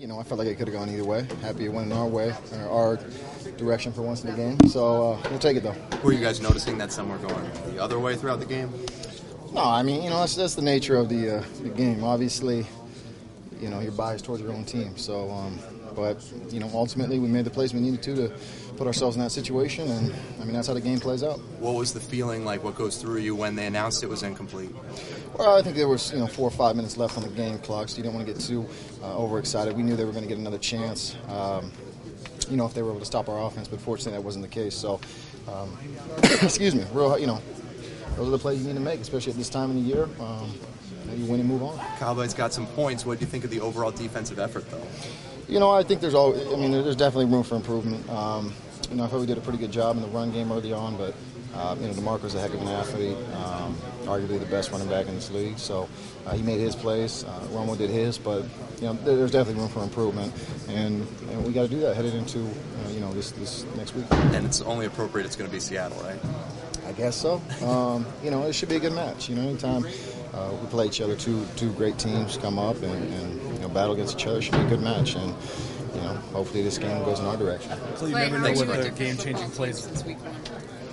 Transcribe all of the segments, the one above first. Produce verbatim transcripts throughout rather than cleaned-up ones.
you know, I felt like it could have gone either way. Happy it went in our way, or our direction for once in the game. So uh, we'll take it, though. Were you guys noticing that some were going the other way throughout the game? No, I mean, you know, that's, that's the nature of the, uh, the game. Obviously, you know, you're biased towards your own team. So, um, but, you know, ultimately we made the plays we needed to to put ourselves in that situation. And, I mean, that's how the game plays out. What was the feeling like? What goes through you when they announced it was incomplete? Well, I think there was, you know, four or five minutes left on the game clock, so you didn't want to get too uh, overexcited. We knew they were going to get another chance, um, you know, if they were able to stop our offense, but fortunately that wasn't the case. So, um, excuse me, real, you know, those are the plays you need to make, especially at this time of the year. Um, you win and move on. Cowboys got some points. What do you think of the overall defensive effort, though? You know, I think there's all. I mean, there's definitely room for improvement. Um, you know, I thought we did a pretty good job in the run game early on, but uh, you know, DeMarco's a heck of an athlete, um, arguably the best running back in this league. So uh, he made his plays. Uh, Romo did his, but you know, there's definitely room for improvement, and, and we got to do that headed into uh, you know this this next week. And it's only appropriate it's going to be Seattle, right? I guess so. Um, you know, it should be a good match. You know, anytime uh, we play each other, two two great teams come up and, and you know, battle against each other, it should be a good match. And you know, hopefully this game goes in our direction. So you never know what the game-changing plays since week one.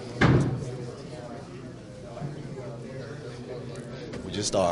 We just are.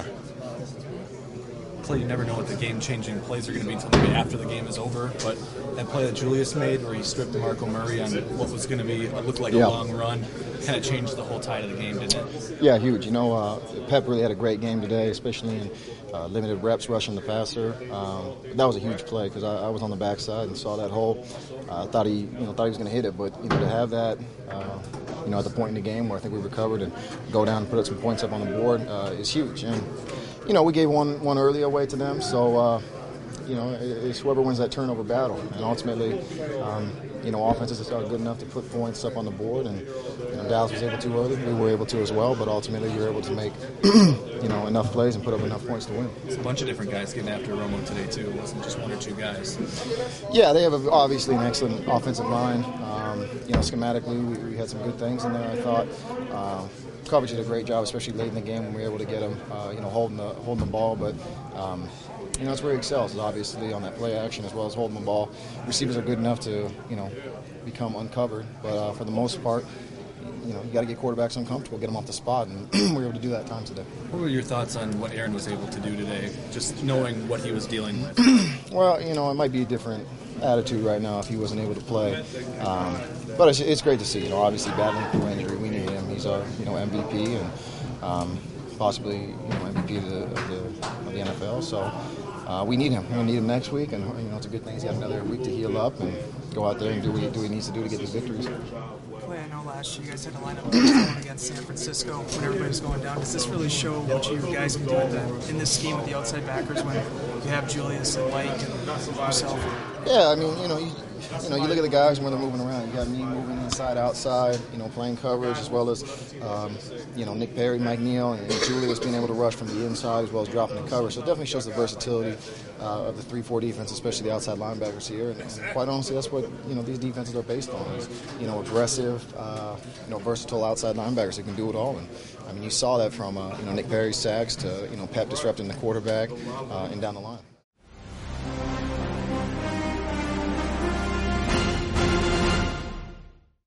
Clay, you never know what the game-changing plays are going to be until maybe after the game is over. But that play that Julius made, where he stripped DeMarco Murray on what was going to be looked like yeah. a long run, kind of changed the whole tide of the game, didn't it? Yeah, huge. You know, uh, Pep really had a great game today, especially in uh, limited reps rushing the passer. Um, that was a huge play because I, I was on the backside and saw that hole. I uh, thought he, you know, thought he was going to hit it, but you know, to have that. Uh, You know, at the point in the game where I think we recovered and go down and put some points up on the board uh, is huge. And you know, we gave one one early away to them, so uh, you know, it's whoever wins that turnover battle. And ultimately, um, you know, offenses are good enough to put points up on the board, and you know, Dallas was able to early. We were able to as well, but ultimately, you're able to make you know enough plays and put up enough points to win. It's a bunch of different guys getting after Romo today too. It wasn't just one or two guys. Yeah, they have a, obviously an excellent offensive line. Um, you know, schematically, we, we had some good things in there, I thought. Uh, coverage did a great job, especially late in the game when we were able to get them, uh, you know, holding the holding the ball. But um, you know, that's where he excels, is obviously on that play action as well as holding the ball. Receivers are good enough to, you know, become uncovered, but uh, for the most part, you know, you got to get quarterbacks uncomfortable, get them off the spot, and we were able to do that at times today. What were your thoughts on what Aaron was able to do today, just knowing what he was dealing with? Well, you know, it might be a different attitude right now if he wasn't able to play. Um, but it's, it's great to see. You know, obviously battling through injury, we need him. He's our, you know, M V P and um, possibly, you know, M V P of the, of the, of the N F L. So uh, we need him. We need him next week, and you know, it's a good thing he's got another week to heal up and go out there and do what he, do what he needs to do to get these victories. Clay, I know last year you guys had to line up against San Francisco when everybody was going down. Does this really show what you guys can do in, the, in this scheme with the outside backers when you have Julius and Mike and yourself? Yeah, I mean, you know, you, you know, you look at the guys when they're moving around. You got me moving inside, outside, you know, playing coverage, as well as, um, you know, Nick Perry, Mike Neal, and, and Julius being able to rush from the inside as well as dropping the coverage. So it definitely shows the versatility uh, of the three four defense, especially the outside linebackers here. And, and quite honestly, that's what, you know, these defenses are based on is, you know, aggressive, uh, you know, versatile outside linebackers that can do it all. And I mean, you saw that from, uh, you know, Nick Perry's sacks to, you know, Pep disrupting the quarterback uh, and down the line.